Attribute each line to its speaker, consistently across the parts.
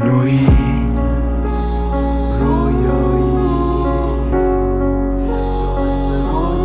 Speaker 1: نوعی رویایی تو مثل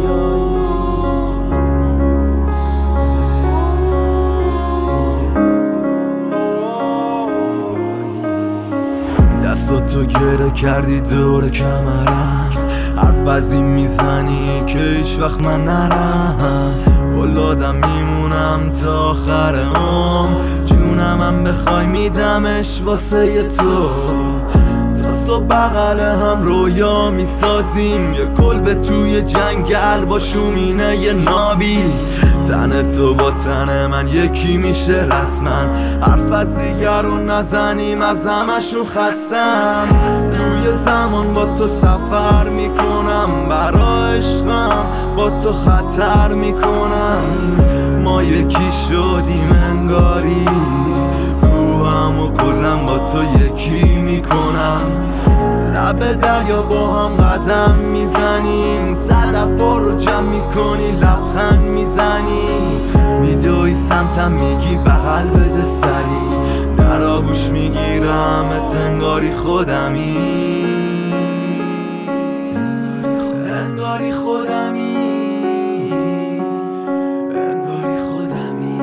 Speaker 1: رویایی. دستاتو گره کردی دور کمرم، حرف از این میزنی که هیچ وقت من نرم. ولادم میمونم تا آخر عمر، جونم بخوای میدمش واسه تو. تا صبح بغل هم رویا میسازیم، یه کلبه توی جنگل با شومینه یه نابی. تن تو با تن من یکی میشه رسما، حرف از دیگر رو نزنیم از همشون خستم. توی زمان با تو سفر میکنم، برا عشقم با تو خطر میکنم. ما یکی شدیم انگاری، روحم و کلم با تو یکی میکنم. لب دریا با هم قدم میزنیم، صدفا رو جمع میکنی لبخند میزنی. میدوی سمتم میگی بغل بده سری، در آغوش میگیرم انگاری خودمی، انگاری خودمی، انگاری خودمی.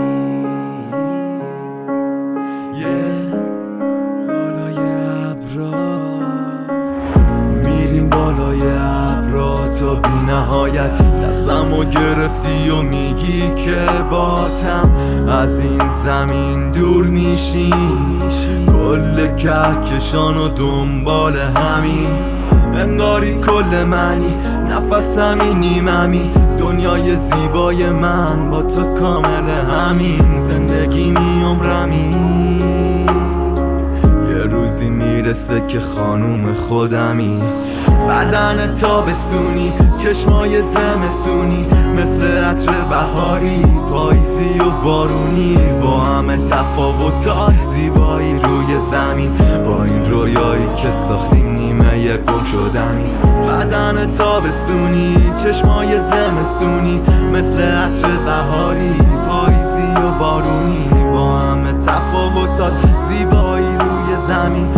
Speaker 1: بالای ابرا میریم، بالای ابرا تا بی نهایت. دستمو گرفتی و میگی که باتم از این زمین دور میشیم. کل کهکشان و دنبال همین، انگاری کل منی، نفسمی نیممی. دنیای زیبای من با تو کامل همین، زندگی عمرمی. یه روزی میرسه که خانوم خودمی، بدن تابستونی، چشمای زمستونی، مثل عطر بهاری، پاییزی و بارونی. با همه تفاوتات زیبایی روی زمین، با این رویایی که ساختیم نیمه گم شدنی. بدن تابستونی، چشمای زمستونی، مثل عطر بهاری، پاییزی و بارونی. با همه تفاوتات زیبایی روی زمین،